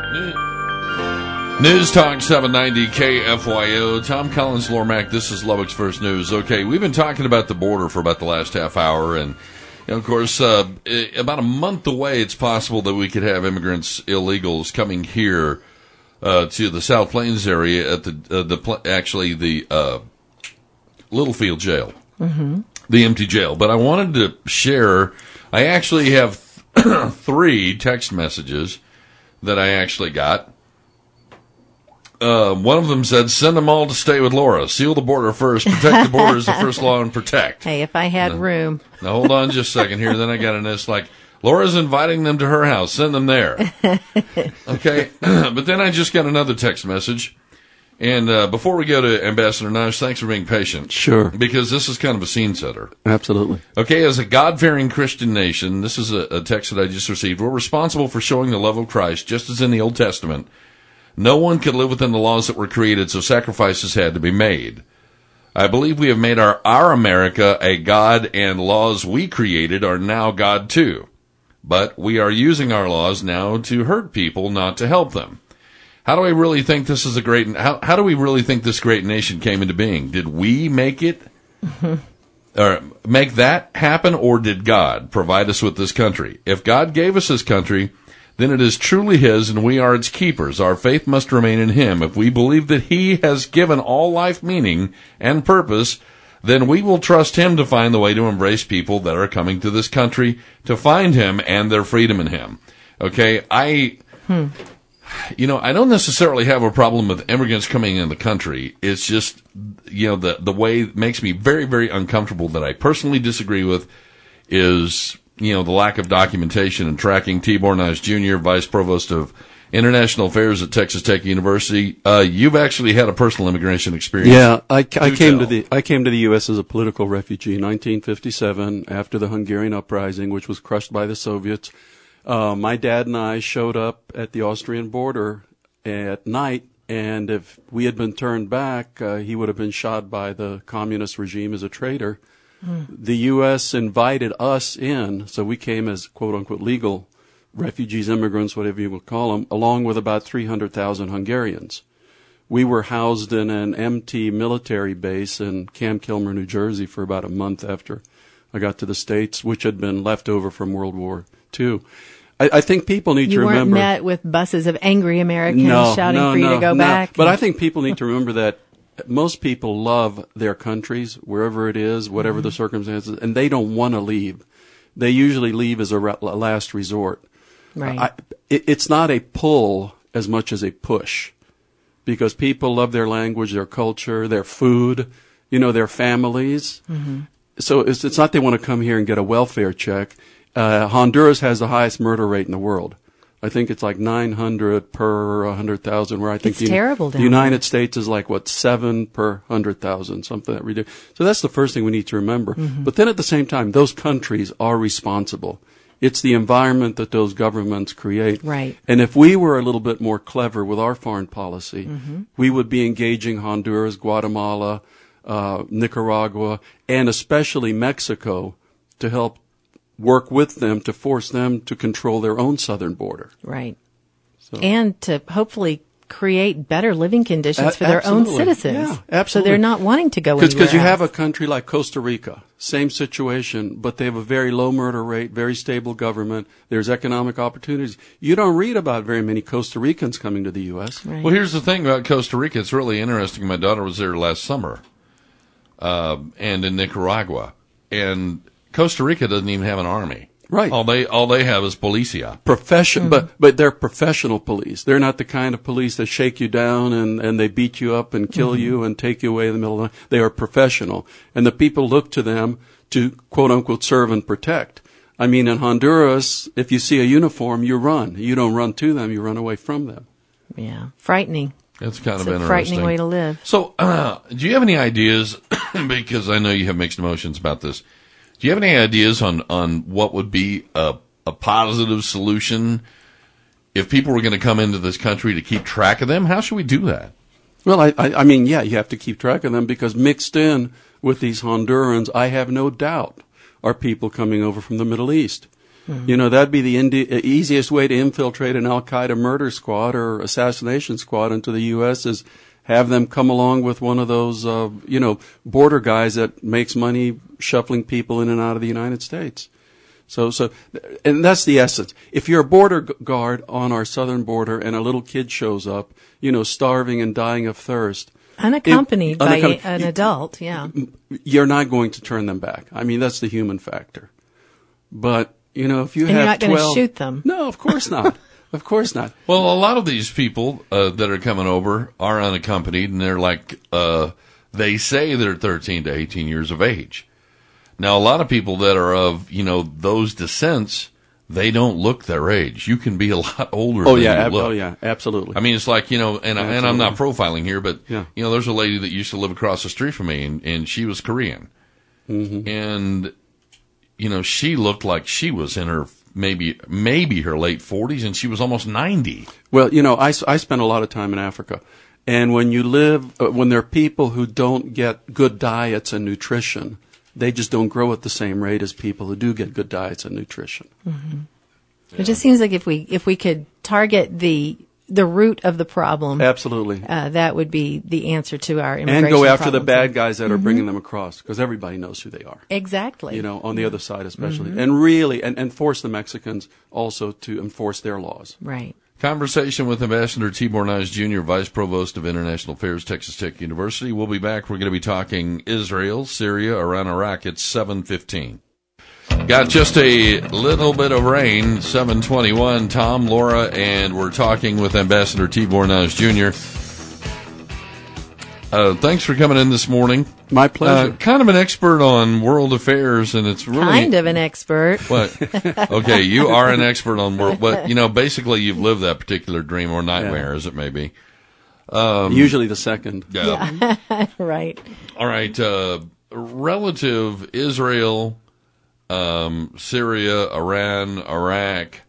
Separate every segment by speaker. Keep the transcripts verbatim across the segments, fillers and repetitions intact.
Speaker 1: News Talk seven ninety K F Y O. Tom Collins, Lormac. This is Lubbock's First News. Okay, we've been talking about the border for about the last half hour, and you know, of course, uh, about a month away, it's possible that we could have immigrants, illegals, coming here uh, to the South Plains area at the uh, the actually the uh, Littlefield jail, mm-hmm. the empty jail. But I wanted to share. I actually have three text messages that I actually got. Uh, one of them said, send them all to stay with Laura. Seal the border first. Protect the border is the first law and protect.
Speaker 2: Hey, if I had
Speaker 1: now,
Speaker 2: room. Now,
Speaker 1: hold on just a second here. Then I got a list like, Laura's inviting them to her house. Send them there. Okay. But then I just got another text message. And uh, before we go to Ambassador Nash, thanks for being patient.
Speaker 3: Sure.
Speaker 1: Because this is kind of a scene setter.
Speaker 3: Absolutely.
Speaker 1: Okay, as a God-fearing Christian nation, this is a, a text that I just received. We're responsible for showing the love of Christ, just as in the Old Testament. No one could live within the laws that were created, so sacrifices had to be made. I believe we have made our, our America a God, and laws we created are now God too. But we are using our laws now to hurt people, not to help them. How do I really think this is a great, how, how do we really think this great nation came into being? Did we make it, mm-hmm. or make that happen, or did God provide us with this country? If God gave us this country, then it is truly His, and we are its keepers. Our faith must remain in Him. If we believe that He has given all life meaning and purpose, then we will trust Him to find the way to embrace people that are coming to this country to find Him and their freedom in Him. Okay, I, hmm. you know, I don't necessarily have a problem with immigrants coming in the country. It's just, you know, the, the way it makes me very, very uncomfortable that I personally disagree with is, you know, the lack of documentation and tracking. Tibor Nice Junior, Vice Provost of International Affairs at Texas Tech University. Uh, you've actually had a personal immigration experience.
Speaker 3: Yeah, I, I came tell. to the I came to the U S as a political refugee in nineteen fifty-seven after the Hungarian uprising, which was crushed by the Soviets. Uh, my dad and I showed up at the Austrian border at night, and if we had been turned back, uh, he would have been shot by the communist regime as a traitor. The U S invited us in, so we came as quote-unquote legal refugees, immigrants, whatever you would call them, along with about three hundred thousand Hungarians. We were housed in an empty military base in Camp Kilmer, New Jersey for about a month after I got to the States, which had been left over from World War Two. I, I think people need
Speaker 2: you
Speaker 3: to remember...
Speaker 2: You weren't met with buses of angry Americans
Speaker 3: no,
Speaker 2: shouting
Speaker 3: no,
Speaker 2: for you
Speaker 3: no,
Speaker 2: to go
Speaker 3: no.
Speaker 2: back?
Speaker 3: But I think people need to remember that most people love their countries, wherever it is, whatever mm-hmm. the circumstances, and they don't want to leave. They usually leave as a, re- a last resort.
Speaker 2: Right.
Speaker 3: I, it, it's not a pull as much as a push, because people love their language, their culture, their food, you know, their families. Mm-hmm. So it's, it's not they want to come here and get a welfare check. Uh, Honduras has the highest murder rate in the world. I think it's like nine hundred per one hundred thousand, where I think
Speaker 2: it's
Speaker 3: the,
Speaker 2: terrible
Speaker 3: the United States is like, what, seven per one hundred thousand, something that ridiculous. So that's the first thing we need to remember. Mm-hmm. But then at the same time, those countries are responsible. It's the environment that those governments create.
Speaker 2: Right.
Speaker 3: And if we were a little bit more clever with our foreign policy, mm-hmm. we would be engaging Honduras, Guatemala, uh, Nicaragua, and especially Mexico to help work with them to force them to control their own southern border.
Speaker 2: Right.
Speaker 3: So.
Speaker 2: And to hopefully create better living conditions
Speaker 3: A-
Speaker 2: for their
Speaker 3: absolutely.
Speaker 2: own citizens.
Speaker 3: Yeah, absolutely.
Speaker 2: So they're not wanting to go anywhere
Speaker 3: Because you
Speaker 2: else.
Speaker 3: have a country like Costa Rica, same situation, but they have a very low murder rate, very stable government. There's economic opportunities. You don't read about very many Costa Ricans coming to the U S.
Speaker 2: Right.
Speaker 1: Well, here's the thing about Costa Rica. It's really interesting. My daughter was there last summer, uh, and in Nicaragua. And Costa Rica doesn't even have an army.
Speaker 3: Right.
Speaker 1: All they all they have is policia.
Speaker 3: Profession,
Speaker 2: Mm-hmm.
Speaker 3: but but they're professional police. They're not the kind of police that shake you down and, and they beat you up and kill mm-hmm. you and take you away in the middle of the night. They are professional, and the people look to them to quote unquote serve and protect. I mean, in Honduras, if you see a uniform, you run. You don't run to them; you run away from them.
Speaker 2: Yeah, frightening.
Speaker 1: It's kind
Speaker 2: it's
Speaker 1: of
Speaker 2: a
Speaker 1: interesting.
Speaker 2: Frightening way to live.
Speaker 1: So, uh, do you have any ideas? Because I know you have mixed emotions about this. Do you have any ideas on, on what would be a, a positive solution if people were going to come into this country to keep track of them? How should we do that?
Speaker 3: Well, I, I, I mean, yeah, you have to keep track of them, because mixed in with these Hondurans, I have no doubt, are people coming over from the Middle East. You know, that'd be the indi- easiest way to infiltrate an Al-Qaeda murder squad or assassination squad into the U S is have them come along with one of those, uh, you know, border guys that makes money shuffling people in and out of the United States. So, so, and that's the essence. If you're a border guard on our southern border and a little kid shows up, you know, starving and dying of thirst,
Speaker 2: Unaccompanied
Speaker 3: it,
Speaker 2: by
Speaker 3: unaccom-
Speaker 2: an adult, yeah.
Speaker 3: You're not going to turn them back. I mean, that's the human factor. But, you know, if you
Speaker 2: and
Speaker 3: have
Speaker 2: you're not going to
Speaker 3: twelve
Speaker 2: shoot them.
Speaker 3: No, of course not. Of course not.
Speaker 1: Well, a lot of these people uh, that are coming over are unaccompanied, and they're like, uh, they say they're thirteen to eighteen years of age. Now, a lot of people that are of, you know, those descents, they don't look their age. You can be a lot older
Speaker 3: Oh
Speaker 1: than
Speaker 3: yeah,
Speaker 1: you
Speaker 3: ab-
Speaker 1: look.
Speaker 3: oh yeah, absolutely.
Speaker 1: I mean, it's like, you know, and, I, and I'm not profiling here, but,
Speaker 3: Yeah.
Speaker 1: you know, there's a lady that used to live across the street from me, and, and she was Korean.
Speaker 3: Mm-hmm.
Speaker 1: And, you know, she looked like she was in her, maybe, maybe her late forties, and she was almost ninety.
Speaker 3: Well, you know, I, s- I spent a lot of time in Africa. And when you live, uh, when there are people who don't get good diets and nutrition, they just don't grow at the same rate as people who do get good diets and nutrition.
Speaker 2: Mm-hmm. It just seems like if we if we could target the the root of the problem,
Speaker 3: Absolutely.
Speaker 2: uh, that would be the answer to our immigration
Speaker 3: And go after the
Speaker 2: problem.
Speaker 3: bad guys that are bringing them across, because everybody knows who they are.
Speaker 2: Exactly.
Speaker 3: You know, on the other side especially.
Speaker 2: Mm-hmm.
Speaker 3: And really, and, and force the Mexicans also to enforce their laws.
Speaker 2: Right.
Speaker 1: Conversation with Ambassador Tibor Nyes Junior, Vice Provost of International Affairs, Texas Tech University. We'll be back. We're going to be talking Israel, Syria, Iran, Iraq at seven fifteen. Got just a little bit of rain, seven twenty-one. Tom, Laura, and we're talking with Ambassador Tibor Nyes Junior Uh, thanks for coming in this morning.
Speaker 3: My pleasure.
Speaker 1: Uh, kind of an expert on world affairs, and it's really
Speaker 2: Kind of an expert.
Speaker 1: What? Okay, you are an expert on world, but you know, basically, you've lived that particular dream or nightmare,
Speaker 3: Yeah.
Speaker 1: as it may be.
Speaker 3: Usually the second.
Speaker 1: Yeah.
Speaker 2: Right.
Speaker 1: All right. Uh, relative Israel, um, Syria, Iran, Iraq.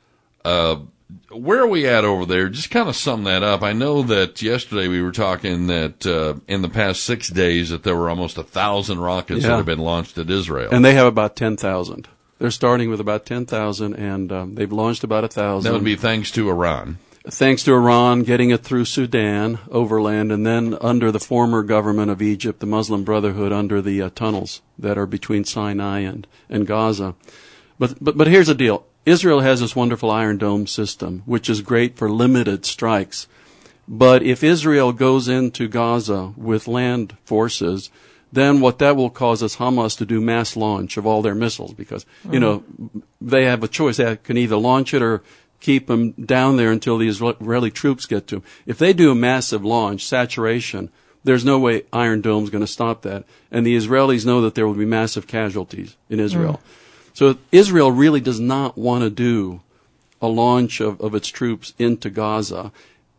Speaker 1: Uh, where are we at over there? Just kind of sum that up. I know that yesterday we were talking that uh, in the past six days that there were almost a thousand rockets
Speaker 3: Yeah.
Speaker 1: that have been launched at Israel.
Speaker 3: And they have about ten thousand. They're starting with about ten thousand, and um, they've launched about one thousand.
Speaker 1: That would be thanks to Iran.
Speaker 3: Thanks to Iran getting it through Sudan, overland, and then under the former government of Egypt, the Muslim Brotherhood, under the uh, tunnels that are between Sinai and, and Gaza. But, but, but here's the deal. Israel has this wonderful Iron Dome system, which is great for limited strikes. But if Israel goes into Gaza with land forces, then what that will cause is Hamas to do mass launch of all their missiles, because, mm-hmm. you know, they have a choice. They can either launch it or keep them down there until the Israeli troops get to them. If they do a massive launch, saturation, there's no way Iron Dome's going to stop that. And the Israelis know that there will be massive casualties in Israel. Mm. So Israel really does not want to do a launch of, of its troops into Gaza.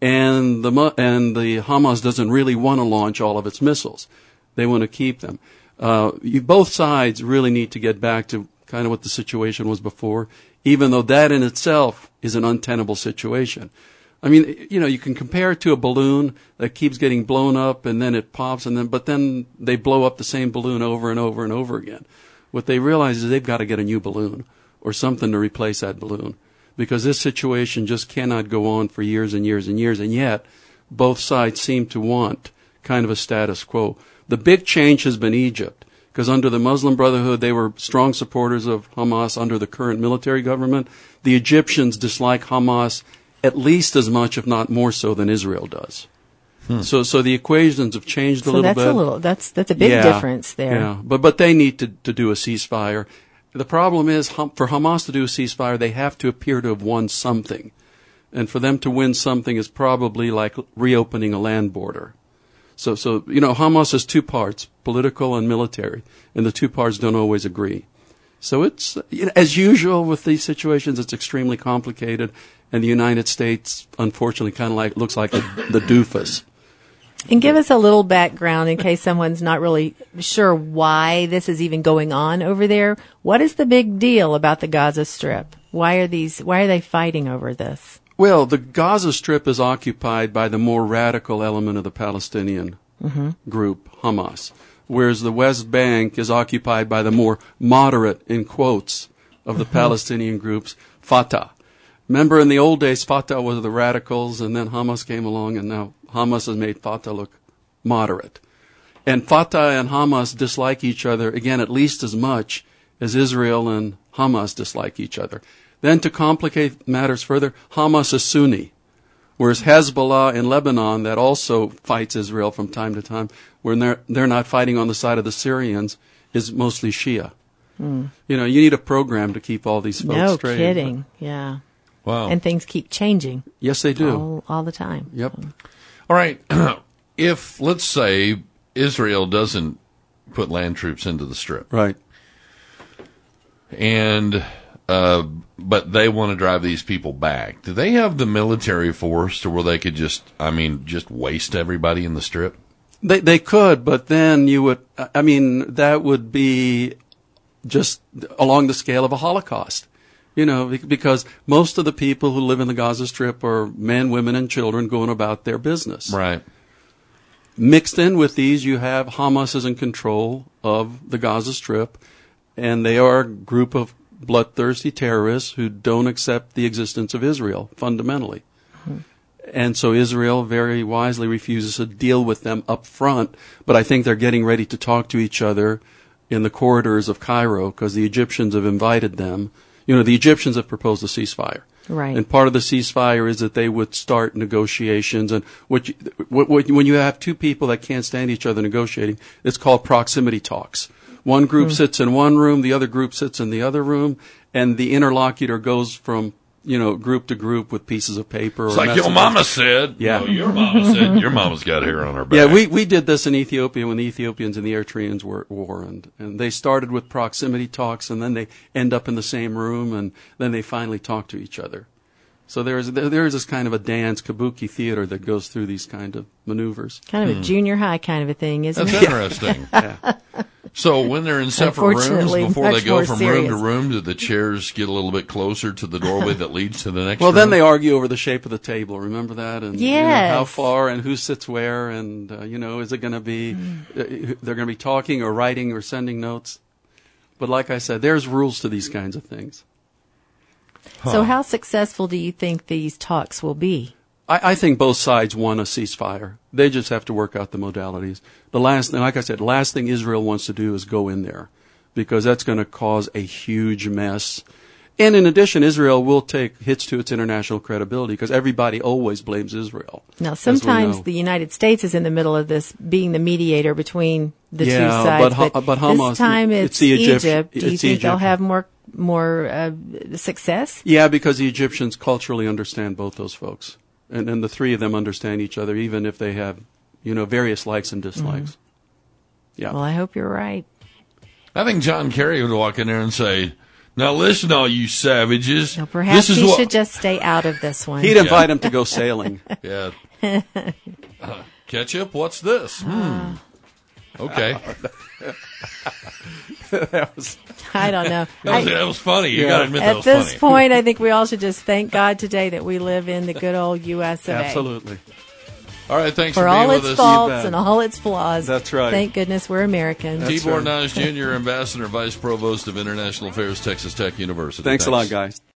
Speaker 3: And the, and the Hamas doesn't really want to launch all of its missiles. They want to keep them. Uh, you, both sides really need to get back to kind of what the situation was before, even though that in itself is an untenable situation. I mean, you know, you can compare it to a balloon that keeps getting blown up and then it pops, and then but then they blow up the same balloon over and over and over again. What they realize is they've got to get a new balloon or something to replace that balloon, because this situation just cannot go on for years and years and years, and yet both sides seem to want kind of a status quo. The big change has been Egypt, because under the Muslim Brotherhood, they were strong supporters of Hamas. Under the current military government, the Egyptians dislike Hamas at least as much, if not more so, than Israel does. Hmm. So, so the equations have changed a
Speaker 2: so
Speaker 3: little
Speaker 2: that's
Speaker 3: bit.
Speaker 2: So that's a little. That's that's a big
Speaker 3: yeah,
Speaker 2: difference there.
Speaker 3: Yeah, but but they need to to do a ceasefire. The problem is, for Hamas to do a ceasefire, they have to appear to have won something, and for them to win something is probably like reopening a land border. So, so you know, Hamas has two parts, political and military, and the two parts don't always agree. So it's, you know, as usual with these situations, it's extremely complicated, and the United States, unfortunately, kind of like looks like a, the doofus.
Speaker 2: And give us a little background in case someone's not really sure why this is even going on over there. What is the big deal about the Gaza Strip? Why are these? Why are they fighting over this?
Speaker 3: Well, the Gaza Strip is occupied by the more radical element of the Palestinian mm-hmm. group, Hamas, whereas the West Bank is occupied by the more moderate, in quotes, of the Palestinian groups, Fatah. Remember, in the old days, Fatah was the radicals, and then Hamas came along, and now Hamas has made Fatah look moderate. And Fatah and Hamas dislike each other, again, at least as much as Israel and Hamas dislike each other. Then, to complicate matters further, Hamas is Sunni, whereas Hezbollah in Lebanon, that also fights Israel from time to time, when they're, they're not fighting on the side of the Syrians, is mostly Shia. Mm. You know, you need a program to keep all these folks
Speaker 2: no
Speaker 3: straight.
Speaker 2: No kidding, yeah.
Speaker 1: Wow.
Speaker 2: And things keep changing.
Speaker 3: Yes, they do.
Speaker 2: All, all the time.
Speaker 3: Yep.
Speaker 1: All right. If, let's say, Israel doesn't put land troops into the Strip.
Speaker 3: Right.
Speaker 1: And, uh, but they want to drive these people back. Do they have the military force to where they could just, I mean, just waste everybody in the Strip?
Speaker 3: They they could, but then you would, I mean, that would be just along the scale of a Holocaust. You know, because most of the people who live in the Gaza Strip are men, women, and children going about their business.
Speaker 1: Right.
Speaker 3: Mixed in with these, you have Hamas is in control of the Gaza Strip, and they are a group of bloodthirsty terrorists who don't accept the existence of Israel, fundamentally. Mm-hmm. And so Israel very wisely refuses to deal with them up front, but I think they're getting ready to talk to each other in the corridors of Cairo because the Egyptians have invited them. You know, the Egyptians have proposed a ceasefire.
Speaker 2: Right.
Speaker 3: And part of the ceasefire is that they would start negotiations. And what you, what, what, when you have two people that can't stand each other negotiating, it's called proximity talks. One group mm. sits in one room, the other group sits in the other room, and the interlocutor goes from, you know, group to group with pieces of paper.
Speaker 1: It's
Speaker 3: or
Speaker 1: like
Speaker 3: messages.
Speaker 1: your mama said.
Speaker 3: Yeah.
Speaker 1: No, your mama said. Your mama's got hair on her back.
Speaker 3: Yeah, we, we did this in Ethiopia when the Ethiopians and the Eritreans were at war. And, and they started with proximity talks, and then they end up in the same room, and then they finally talk to each other. So there's there, there's this kind of a dance, kabuki theater that goes through these kind of maneuvers.
Speaker 2: Kind of hmm. a junior high kind of a thing, isn't
Speaker 1: That's
Speaker 2: it?
Speaker 1: That's interesting. Yeah. So when they're in separate rooms, before they go from
Speaker 2: serious.
Speaker 1: room to room, do the chairs get a little bit closer to the doorway that leads to the next
Speaker 3: well,
Speaker 1: room?
Speaker 3: Well, then they argue over the shape of the table. Remember that? And
Speaker 2: yes.
Speaker 3: you know, how far and who sits where, and uh, you know, is it going to be? Mm. Uh, they're going to be talking or writing or sending notes. But like I said, there's rules to these kinds of things.
Speaker 2: Huh. So how successful do you think these talks will be?
Speaker 3: I, I think both sides want a ceasefire. They just have to work out the modalities. The last thing, like I said, the last thing Israel wants to do is go in there because that's going to cause a huge mess. And in addition, Israel will take hits to its international credibility because everybody always blames Israel.
Speaker 2: Now, sometimes the United States is in the middle of this, being the mediator between the
Speaker 3: yeah,
Speaker 2: two sides.
Speaker 3: But,
Speaker 2: but,
Speaker 3: but Hamas,
Speaker 2: this time it's,
Speaker 3: it's the Egypt,
Speaker 2: Egypt. Do you
Speaker 3: it's
Speaker 2: think
Speaker 3: Egypt.
Speaker 2: they'll have more more uh, success?
Speaker 3: Yeah, because the Egyptians culturally understand both those folks. And, and the three of them understand each other, even if they have, you know, various likes and dislikes. Mm-hmm. Yeah.
Speaker 2: Well, I hope you're right.
Speaker 1: I think John Kerry would walk in there and say, now listen, all you savages.
Speaker 2: Well, perhaps
Speaker 1: this is
Speaker 2: he
Speaker 1: what...
Speaker 2: should just stay out of this one.
Speaker 3: He'd invite him to go sailing.
Speaker 1: Yeah. Uh, ketchup, what's this? Hmm. Okay.
Speaker 3: that was,
Speaker 2: I don't know.
Speaker 1: That was,
Speaker 2: I,
Speaker 1: that was funny. You
Speaker 3: yeah.
Speaker 1: got to admit that was
Speaker 2: funny. At this
Speaker 1: funny.
Speaker 2: point, I think we all should just thank God today that we live in the good old U S of A.
Speaker 3: Absolutely.
Speaker 1: All right, thanks
Speaker 2: for,
Speaker 1: for being
Speaker 2: all
Speaker 1: with
Speaker 2: its
Speaker 1: us.
Speaker 2: faults and all its flaws.
Speaker 3: That's right.
Speaker 2: Thank goodness we're Americans.
Speaker 1: Tibor Naj Junior, Ambassador, Vice Provost of International Affairs, Texas Tech University.
Speaker 3: Thanks,
Speaker 1: Thanks.
Speaker 3: a lot, guys.